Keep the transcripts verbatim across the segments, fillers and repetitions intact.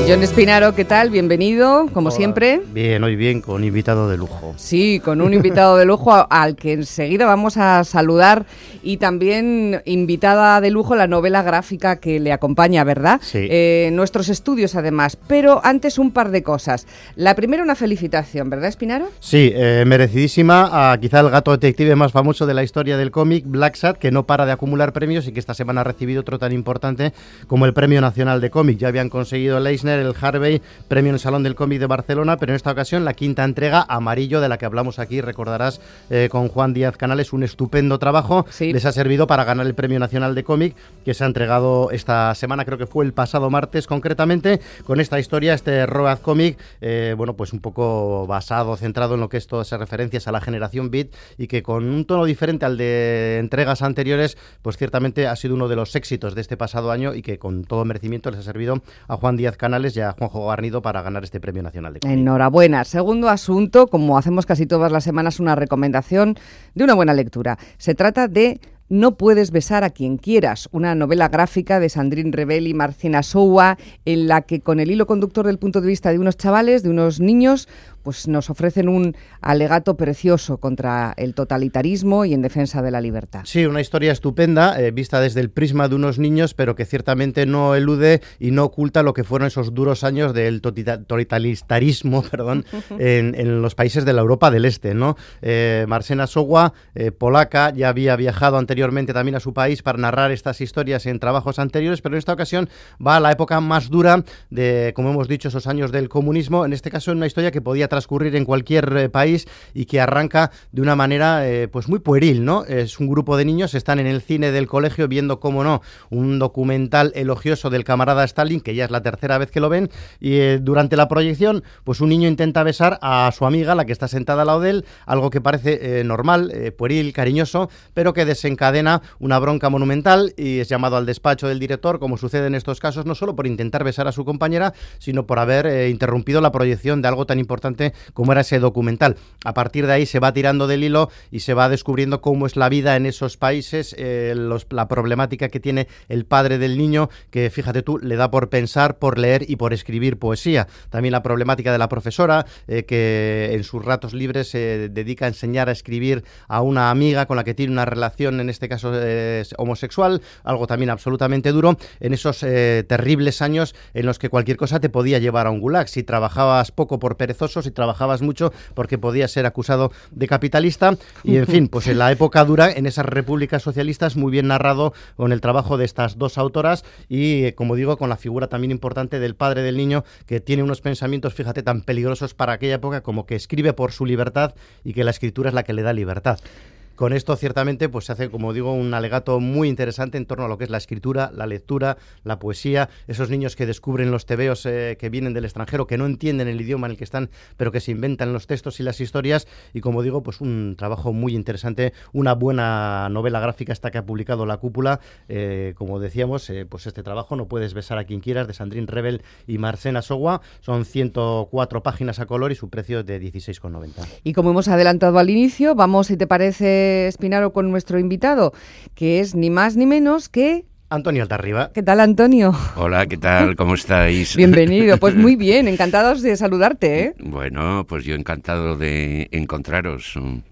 Jon Espinaro, ¿qué tal? Bienvenido, como Hola. siempre. Bien, hoy bien, con invitado de lujo. Sí, con un invitado de lujo al que enseguida vamos a saludar, y también invitada de lujo la novela gráfica que le acompaña, ¿verdad? Sí. Eh, nuestros estudios, además. Pero antes un par de cosas. La primera, una felicitación, ¿verdad, Espinaro? Sí, eh, merecidísima a quizá el gato detective más famoso de la historia del cómic, Blacksad, que no para de acumular premios y que esta semana ha recibido otro tan importante como el Premio Nacional de Cómic. Ya habían conseguido el Eisner, el Harvey, premio en el Salón del Cómic de Barcelona, pero en esta ocasión la quinta entrega, Amarillo, de la que hablamos aquí, recordarás, eh, con Juan Díaz Canales, un estupendo trabajo. Sí. Les ha servido para ganar el Premio Nacional de Cómic, que se ha entregado esta semana, creo que fue el pasado martes concretamente, con esta historia, este Road Comic, eh, bueno, pues un poco basado, centrado en lo que es todas esas referencias a la generación Beat, y que con un tono diferente al de entregas anteriores, pues ciertamente ha sido uno de los éxitos de este pasado año y que con todo merecimiento les ha servido a Juan Díaz Canales y a Juanjo Garnido para ganar este Premio Nacional de Cómic. Enhorabuena. Segundo asunto, como hacemos casi todas las semanas, una recomendación de una buena lectura. Se trata de No puedes besar a quien quieras, una novela gráfica de Sandrine Rebel y Marcena Soua, en la que, con el hilo conductor del punto de vista de unos chavales, de unos niños, pues nos ofrecen un alegato precioso contra el totalitarismo y en defensa de la libertad. Sí, una historia estupenda, eh, vista desde el prisma de unos niños, pero que ciertamente no elude y no oculta lo que fueron esos duros años del totalitarismo perdón, en, en los países de la Europa del Este, ¿no? Eh, Marcena Soua, eh, polaca, ya había viajado anteriormente también a su país para narrar estas historias en trabajos anteriores, pero en esta ocasión va a la época más dura de, como hemos dicho, esos años del comunismo, en este caso en una historia que podía transcurrir en cualquier eh, país y que arranca de una manera eh, pues muy pueril, ¿no? Es un grupo de niños, están en el cine del colegio viendo, cómo no, un documental elogioso del camarada Stalin, que ya es la tercera vez que lo ven, y eh, durante la proyección, pues un niño intenta besar a su amiga, la que está sentada al lado de él, algo que parece eh, normal, eh, pueril, cariñoso, pero que desencadena una bronca monumental y es llamado al despacho del director, como sucede en estos casos, no solo por intentar besar a su compañera, sino por haber eh, interrumpido la proyección de algo tan importante como era ese documental. A partir de ahí se va tirando del hilo y se va descubriendo cómo es la vida en esos países, eh, los, la problemática que tiene el padre del niño, que fíjate tú, le da por pensar, por leer y por escribir poesía. También la problemática de la profesora, eh, que en sus ratos libres se dedica a enseñar a escribir a una amiga con la que tiene una relación, en este caso eh, homosexual, algo también absolutamente duro, en esos eh, terribles años en los que cualquier cosa te podía llevar a un gulag. Si trabajabas poco por perezoso, si trabajabas mucho porque podías ser acusado de capitalista, y en fin, pues en la época dura, en esas repúblicas socialistas, muy bien narrado con el trabajo de estas dos autoras y, eh, como digo, con la figura también importante del padre del niño, que tiene unos pensamientos, fíjate, tan peligrosos para aquella época, como que escribe por su libertad y que la escritura es la que le da libertad. Con esto, ciertamente, pues se hace, como digo, un alegato muy interesante en torno a lo que es la escritura, la lectura, la poesía, esos niños que descubren los tebeos eh, que vienen del extranjero, que no entienden el idioma en el que están, pero que se inventan los textos y las historias, y como digo, pues un trabajo muy interesante, una buena novela gráfica esta que ha publicado La Cúpula, eh, como decíamos, eh, pues este trabajo, No puedes besar a quien quieras, de Sandrine Rebel y Marcena Soua, son ciento cuatro páginas a color y su precio es de dieciséis con noventa. Y como hemos adelantado al inicio, vamos, si te parece, Espinaro, con nuestro invitado, que es ni más ni menos que Antonio Altarriba. ¿Qué tal, Antonio? Hola, ¿qué tal? ¿Cómo estáis? Bienvenido. Pues muy bien, encantados de saludarte, ¿eh? Bueno, pues yo encantado de encontraros.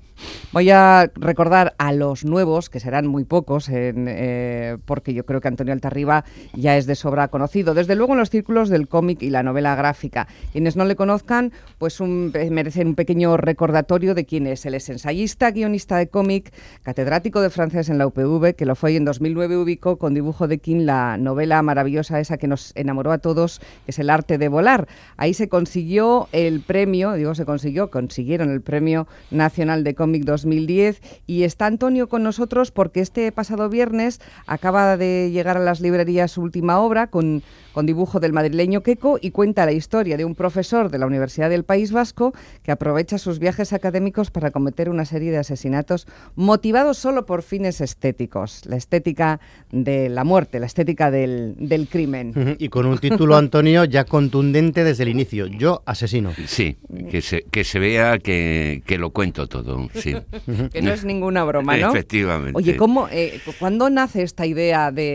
Voy a recordar a los nuevos, que serán muy pocos, en, eh, porque yo creo que Antonio Altarriba ya es de sobra conocido, desde luego en los círculos del cómic y la novela gráfica. Quienes no le conozcan, pues un, merecen un pequeño recordatorio de quién es. Él es ensayista, guionista de cómic, catedrático de francés en la U P V, que lo fue y en dos mil nueve ubicó con Dibujo de King la novela maravillosa esa que nos enamoró a todos, que es El arte de volar. Ahí se consiguió el premio, digo se consiguió, consiguieron el Premio Nacional de Cómic dos mil diez, y está Antonio con nosotros porque este pasado viernes acaba de llegar a las librerías su última obra con, con dibujo del madrileño Queco, y cuenta la historia de un profesor de la Universidad del País Vasco que aprovecha sus viajes académicos para cometer una serie de asesinatos motivados solo por fines estéticos, la estética de la muerte, la estética del, del crimen. Y con un título, Antonio, ya contundente desde el inicio: Yo asesino. Sí, que se, que se vea que, que lo cuento todo, sí. Que no es ninguna broma, ¿no? Efectivamente. Oye, ¿cómo, eh, ¿cuándo nace esta idea de,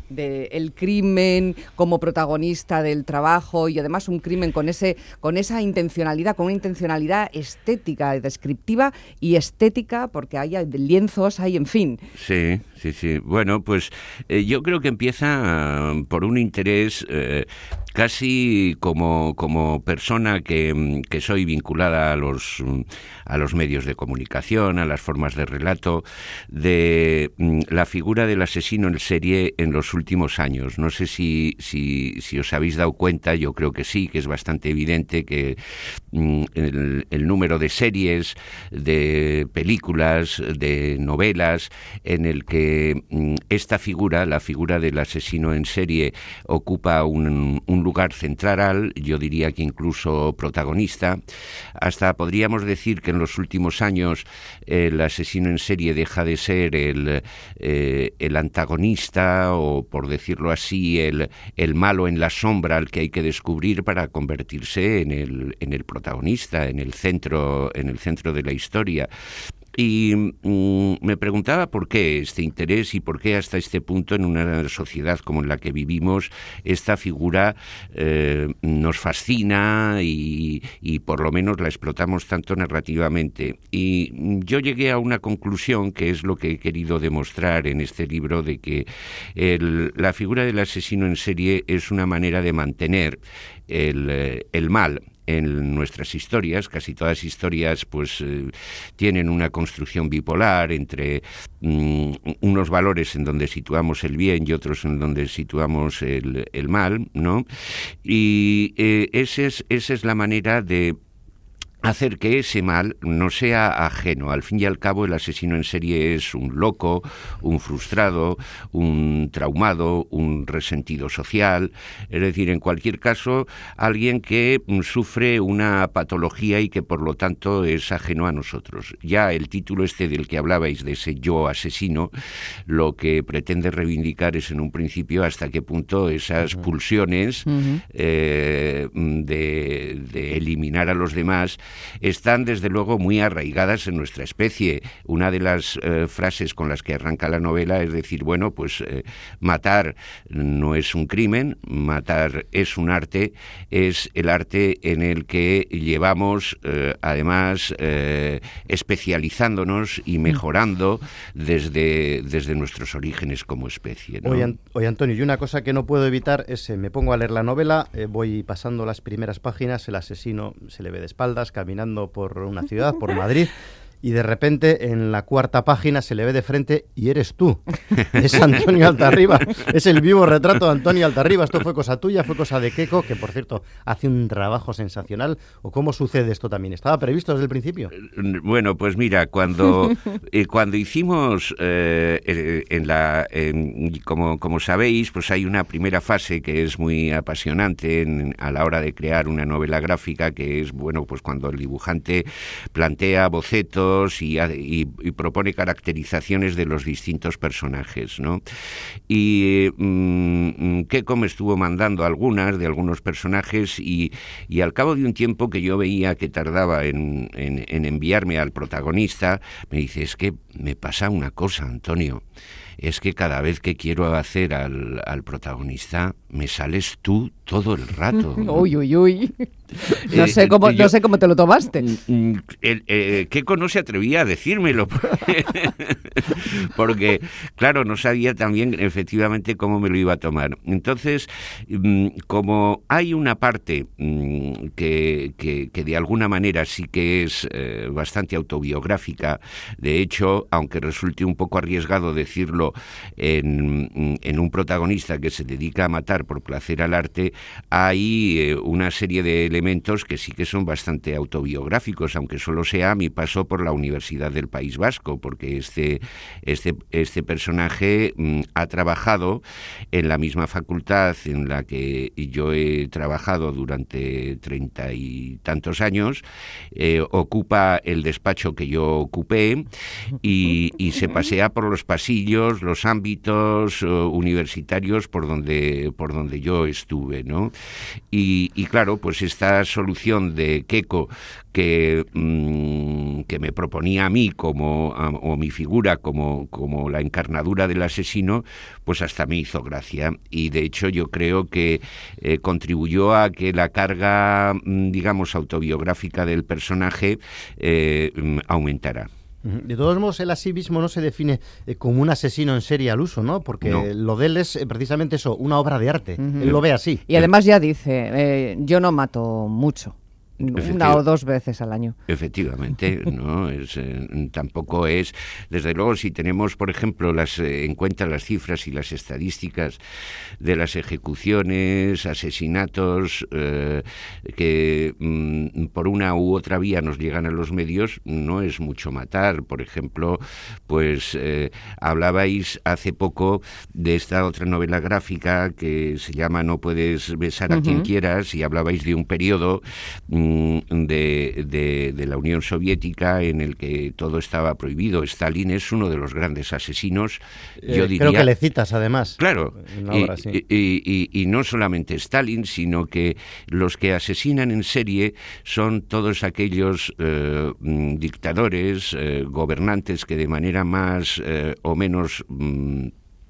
de el crimen como protagonista del trabajo y además un crimen con ese con esa intencionalidad, con una intencionalidad estética, descriptiva y estética, porque hay lienzos, hay, en fin. Sí, sí, sí. Bueno, pues eh, yo creo que empieza uh, por un interés eh, casi como, como persona que, que soy vinculada a los, a los medios de comunicación, a las formas de relato, de mm, la figura del asesino en serie en los últimos años. No sé si, si, si os habéis dado cuenta, yo creo que sí, que es bastante evidente que mm, el, el número de series, de películas, de novelas, en el que mm, esta figura, la figura del asesino en serie, ocupa un, un lugar central, yo diría que incluso protagonista. Hasta podríamos decir que en los últimos años el asesino en serie deja de ser el, eh, el antagonista, o por decirlo así, el, el malo en la sombra al que hay que descubrir para convertirse en el, en el protagonista, en el centro, en el centro de la historia. Y mm, me preguntaba por qué este interés y por qué hasta este punto, en una sociedad como en la que vivimos, esta figura eh, nos fascina y, y por lo menos la explotamos tanto narrativamente. Y yo llegué a una conclusión, que es lo que he querido demostrar en este libro, de que el, la figura del asesino en serie es una manera de mantener el, el mal en nuestras historias. Casi todas las historias pues eh, tienen una construcción bipolar entre mm, unos valores en donde situamos el bien y otros en donde situamos el, el mal, ¿no? Y eh, ese es, esa es la manera de hacer que ese mal no sea ajeno. Al fin y al cabo, el asesino en serie es un loco, un frustrado, un traumado, un resentido social. Es decir, en cualquier caso, alguien que sufre una patología y que por lo tanto es ajeno a nosotros. Ya el título este del que hablabais, de ese yo asesino, lo que pretende reivindicar es en un principio hasta qué punto esas uh-huh. pulsiones uh-huh. eh, de, de eliminar a los demás están desde luego muy arraigadas en nuestra especie. Una de las eh, frases con las que arranca la novela es decir, bueno, pues eh, matar no es un crimen, matar es un arte, es el arte en el que llevamos eh, además eh, especializándonos y mejorando desde, desde nuestros orígenes como especie, ¿no? Oye, oye, Antonio, y una cosa que no puedo evitar es, eh, me pongo a leer la novela, eh, voy pasando las primeras páginas, el asesino se le ve de espaldas, caminando por una ciudad, por Madrid, y de repente en la cuarta página se le ve de frente y eres tú. Es Antonio Altarriba, es el vivo retrato de Antonio Altarriba. Esto fue cosa tuya, fue cosa de Queco, que por cierto hace un trabajo sensacional. ¿O cómo sucede esto también? ¿Estaba previsto desde el principio? Bueno, pues mira, cuando, eh, cuando hicimos, eh, en la, en, como, como sabéis, pues hay una primera fase que es muy apasionante en, a la hora de crear una novela gráfica, que es, bueno, pues cuando el dibujante plantea bocetos Y, y, y propone caracterizaciones de los distintos personajes, ¿no? Y mmm, Queco me estuvo mandando algunas de algunos personajes y, y al cabo de un tiempo que yo veía que tardaba en, en, en enviarme al protagonista, me dice, es que me pasa una cosa, Antonio, es que cada vez que quiero hacer al, al protagonista, me sales tú todo el rato, ¿no? Uy, uy, uy. No sé cómo, yo, no sé cómo te lo tomaste. El, eh, Queco no se atrevía a decírmelo. Porque, claro, no sabía también efectivamente cómo me lo iba a tomar. Entonces, como hay una parte que, que, que de alguna manera sí que es eh, bastante autobiográfica, de hecho, aunque resulte un poco arriesgado decirlo en, en un protagonista que se dedica a matar por placer al arte, hay eh, una serie de elementos que sí que son bastante autobiográficos, aunque solo sea mi paso por la Universidad del País Vasco, porque este, este, este personaje mm, ha trabajado en la misma facultad en la que yo he trabajado durante treinta y tantos años, eh, ocupa el despacho que yo ocupé y, y se pasea por los pasillos todos los ámbitos uh, universitarios por donde, por donde yo estuve, ¿no? Y, y claro, pues esta solución de Queco que, mmm, que me proponía a mí como, a, o mi figura como, como la encarnadura del asesino, pues hasta me hizo gracia. Y de hecho yo creo que eh, contribuyó a que la carga, digamos, autobiográfica del personaje eh, aumentara. De todos modos, él a sí mismo no se define eh, como un asesino en serie al uso, ¿no? Porque no. Lo de él es eh, precisamente eso, una obra de arte. Uh-huh. Él lo ve así. Y además ya dice, eh, yo no mato mucho. Una o dos veces al año. Efectivamente, no es eh, tampoco es, desde luego, si tenemos, por ejemplo, las eh, en cuenta las cifras y las estadísticas de las ejecuciones, asesinatos eh, que mm, por una u otra vía nos llegan a los medios, no es mucho matar. Por ejemplo, pues eh, hablabais hace poco de esta otra novela gráfica que se llama No puedes besar a uh-huh. quien quieras, y hablabais de un periodo De, de, de la Unión Soviética en el que todo estaba prohibido. Stalin es uno de los grandes asesinos, eh, yo diría... Creo que le citas, además. Claro, y, obra, sí. y, y, y no solamente Stalin, sino que los que asesinan en serie son todos aquellos eh, dictadores, eh, gobernantes que de manera más eh, o menos... Mm,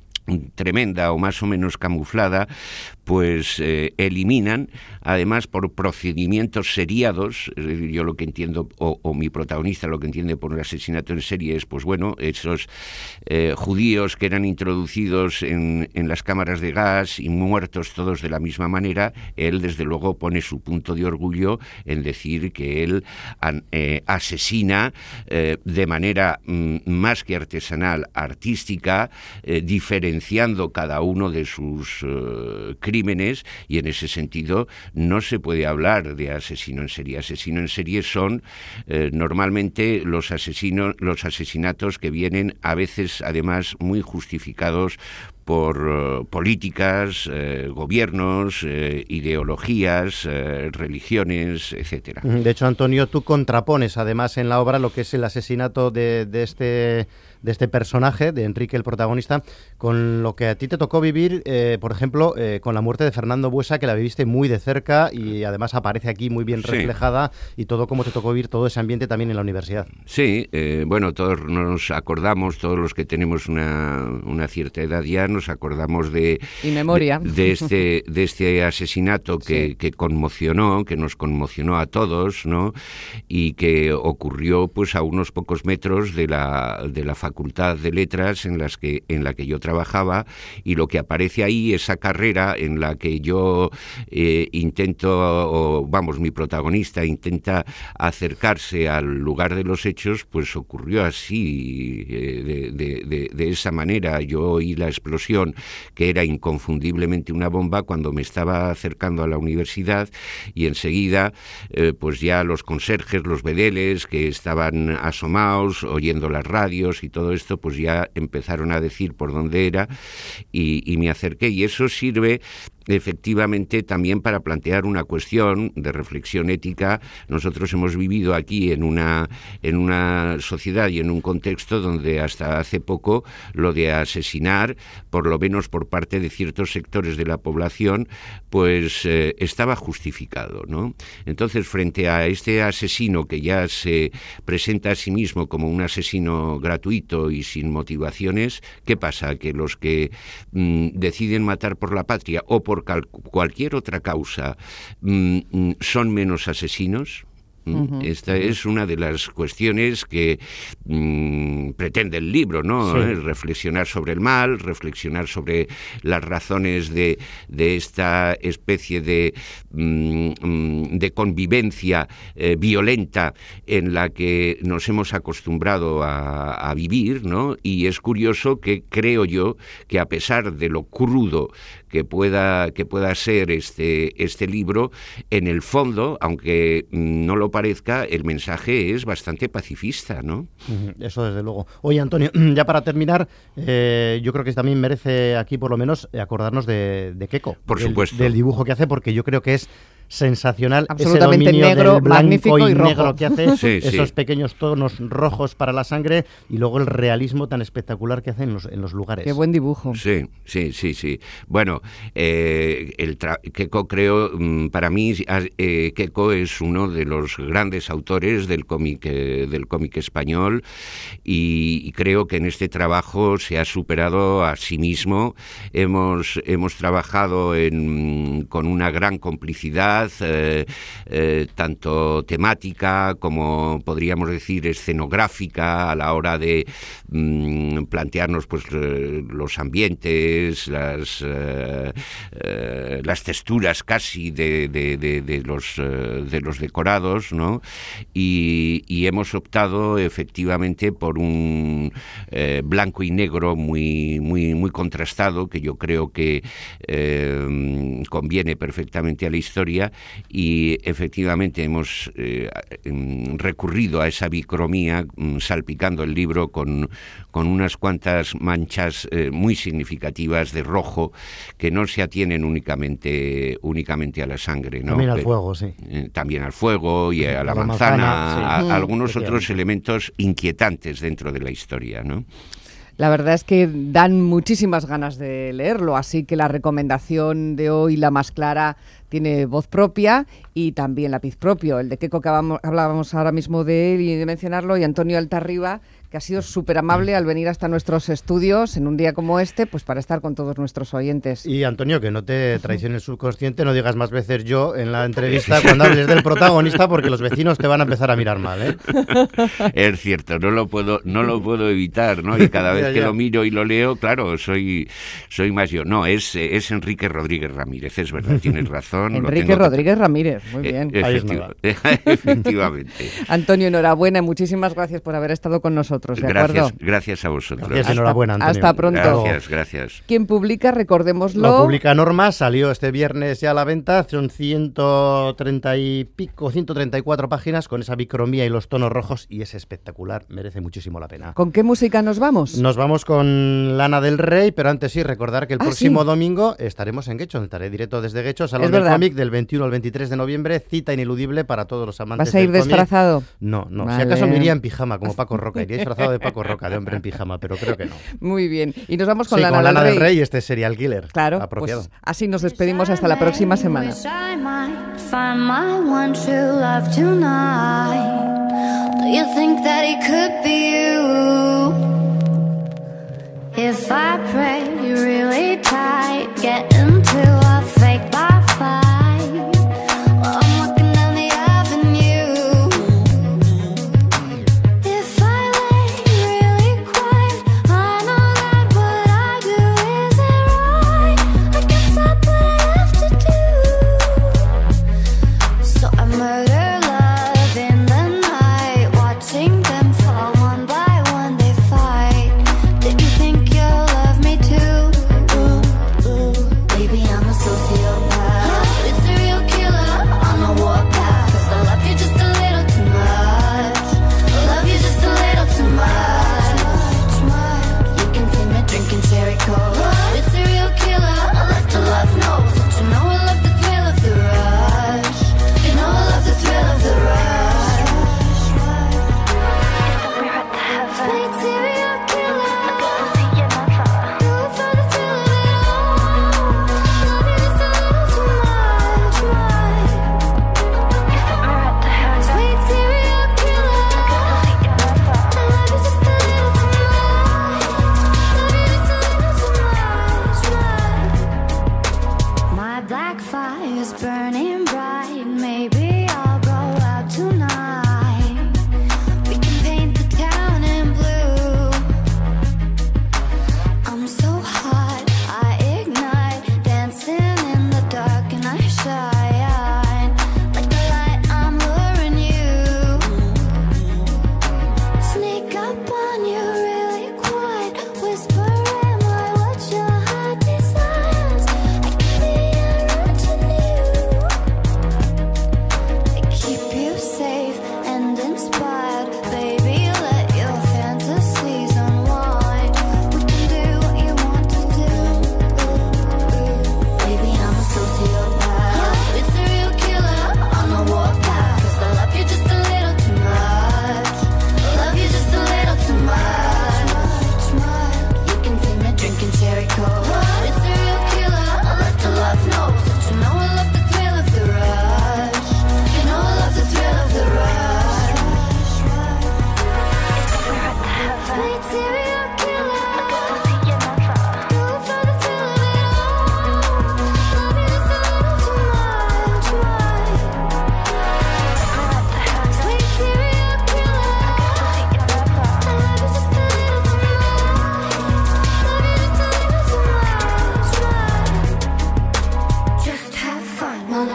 tremenda o más o menos camuflada, pues eh, eliminan, además por procedimientos seriados, eh, yo lo que entiendo, o, o mi protagonista lo que entiende por un asesinato en serie es, pues bueno, esos eh, judíos que eran introducidos en, en las cámaras de gas y muertos todos de la misma manera, él desde luego pone su punto de orgullo en decir que él an, eh, asesina eh, de manera mm, más que artesanal, artística, eh, diferenciada, cada uno de sus uh, crímenes, y en ese sentido no se puede hablar de asesino en serie. Asesino en serie son eh, normalmente los asesinos, los asesinatos que vienen a veces además muy justificados por uh, políticas, eh, gobiernos, eh, ideologías, eh, religiones, etcétera. De hecho, Antonio, tú contrapones además en la obra lo que es el asesinato de, de este de este personaje, de Enrique el protagonista, con lo que a ti te tocó vivir, eh, por ejemplo, eh, con la muerte de Fernando Buesa, que la viviste muy de cerca y además aparece aquí muy bien reflejada, sí. Y todo cómo te tocó vivir todo ese ambiente también en la universidad. Sí, eh, bueno, todos nos acordamos, todos los que tenemos una, una cierta edad ya, nos acordamos de, y memoria. de, de, este, de este asesinato que, sí. que conmocionó, que nos conmocionó a todos, ¿no? Y que ocurrió pues a unos pocos metros de la, de la Facultad de Letras en las que en la que yo trabajaba, y lo que aparece ahí, esa carrera en la que yo eh, intento, o vamos, mi protagonista intenta acercarse al lugar de los hechos, pues ocurrió así, eh, de, de, de, de esa manera. Yo oí la explosión, que era inconfundiblemente una bomba, cuando me estaba acercando a la universidad, y enseguida eh, pues ya los conserjes, los bedeles que estaban asomados, oyendo las radios y todo esto, pues ya empezaron a decir por dónde era, y, y me acerqué, y eso sirve efectivamente también para plantear una cuestión de reflexión ética. Nosotros hemos vivido aquí en una en una sociedad y en un contexto donde hasta hace poco lo de asesinar, por lo menos por parte de ciertos sectores de la población, pues eh, estaba justificado, ¿no? Entonces, frente a este asesino que ya se presenta a sí mismo como un asesino gratuito y sin motivaciones, ¿qué pasa? Que los que mmm, deciden matar por la patria o por cal- cualquier otra causa mmm, son menos asesinos. Uh-huh. Esta es una de las cuestiones que mmm, pretende el libro, ¿no? Sí. ¿Eh? Reflexionar sobre el mal, reflexionar sobre las razones de, de esta especie de, mmm, de convivencia eh, violenta en la que nos hemos acostumbrado a, a vivir, ¿no? Y es curioso que creo yo que, a pesar de lo crudo que pueda, que pueda ser este, este libro, en el fondo, aunque no lo parezca, el mensaje es bastante pacifista, ¿no? Eso desde luego. Oye, Antonio, ya para terminar, eh, yo creo que también merece aquí por lo menos acordarnos de, de Queco. Por del, supuesto. Del dibujo que hace, porque yo creo que es sensacional. Absolutamente ese dominio negro, del blanco magnífico y, y rojo. negro que hace, sí, esos sí. pequeños tonos rojos para la sangre y luego el realismo tan espectacular que hace en los, en los lugares. Qué buen dibujo. Sí, sí, sí, sí. Bueno, eh, el tra- Queco creo, para mí, eh, Queco es uno de los grandes autores del cómic eh, del cómic español y, y creo que en este trabajo se ha superado a sí mismo. Hemos, hemos trabajado en, con una gran complicidad, eh, eh, tanto temática como, podríamos decir, escenográfica, a la hora de mm, plantearnos pues eh, los ambientes, las, eh, eh, las texturas casi de, de, de, de, los, eh, de los decorados, ¿no? Y, y hemos optado efectivamente por un eh, blanco y negro muy, muy, muy contrastado, que yo creo que eh, conviene perfectamente a la historia, y efectivamente hemos eh, recurrido a esa bicromía, salpicando el libro con, con unas cuantas manchas eh, muy significativas de rojo que no se atienen únicamente, únicamente a la sangre, ¿no? También al Pero, fuego, sí. Eh, también al fuego y a, a la, a la manzana, manzana, sí. a, a algunos Mm, otros elementos inquietantes dentro de la historia, ¿no? La verdad es que dan muchísimas ganas de leerlo, así que la recomendación de hoy, la más clara, tiene voz propia y también lápiz propio. El de Queco que hablábamos ahora mismo de él y de mencionarlo, y Antonio Altarriba, que ha sido súper amable al venir hasta nuestros estudios en un día como este, pues para estar con todos nuestros oyentes. Y Antonio, que no te traicione el subconsciente, no digas más veces yo en la entrevista cuando hables del protagonista, porque los vecinos te van a empezar a mirar mal, ¿eh? Es cierto, no lo puedo, no lo puedo evitar, ¿no? Y cada vez ya, que ya. lo miro y lo leo, claro, soy, soy más yo. No, es, es Enrique Rodríguez Ramírez, es verdad, tienes razón. lo Enrique tengo que- Rodríguez Ramírez, muy Eh, bien. Ahí es efectiva- efectivamente. Antonio, enhorabuena, muchísimas gracias por haber estado con nosotros, ¿de Gracias, acuerdo? gracias a vosotros. Gracias, Hasta- enhorabuena, Antonio. hasta pronto. Gracias, gracias. Quien publica, recordémoslo. Lo publica Norma, salió este viernes ya a la venta, son ciento treinta y pico, ciento treinta y cuatro páginas con esa bicromía y los tonos rojos y es espectacular, merece muchísimo la pena. ¿Con qué música nos vamos? Nos vamos con Lana del Rey, pero antes sí, recordar que el Ah, próximo sí. domingo estaremos en Guecho, estaré directo desde Guecho, Salón Es del verdad. Cómic, del veintiuno al veintitrés de noviembre, cita ineludible para todos los amantes ¿Vas a ir del cómic. disfrazado? No, no, si Vale. acaso me iría en pijama, como Paco Roca, iría disfrazado de Paco Roca, de hombre en pijama, pero creo que no. Muy bien. Y nos vamos con Sí, Lana, con Lana del del Rey. Rey y este serial killer. Claro, apropiado. pues así nos despedimos hasta la próxima semana. Wish I might find my one true love tonight. Do you think that he could be you? If I pray really tight, get into a fake bar fight. While I'm walking down the avenue. If I lay really quiet, I know that what I do isn't right. I can't stop what I have to do. So I murder love in the night, watching them fall one by one. They fight. Do you think you'll love me too? Ooh, ooh. Baby, I'm a sociopath. It's a real killer on the warpath. 'Cause I love you just a little too much. I love you just a little too much. You can see me drinking cherry cola. It's a real killer. I left a love note. Don't you know I love the thrill of the rush? You know I love the thrill of the rush. Sweet serial killer. Do it for the thrill of it all. Love you just a little too much. Sweet serial killer. I love you just a little too much. Love you just a little too much. My black fire's burning bright. Maybe I'll go out tonight. We can paint the town in blue. I'm so hot, I ignite, dancing in the dark and I shine. Like the light, I'm luring you. Sneak up on you really quiet, whispering my what your heart desires. I can be around you.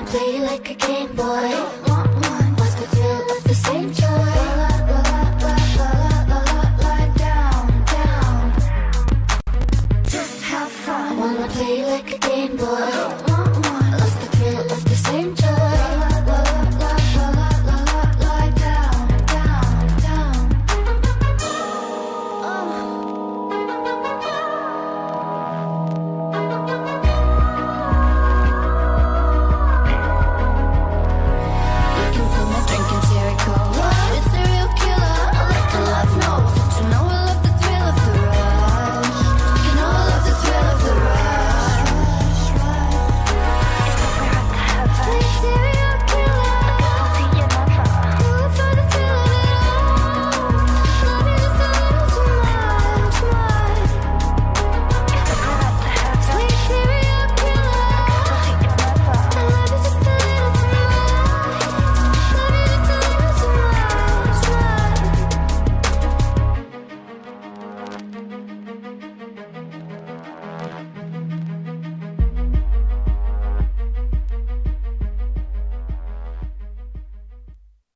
play you like a Game Boy.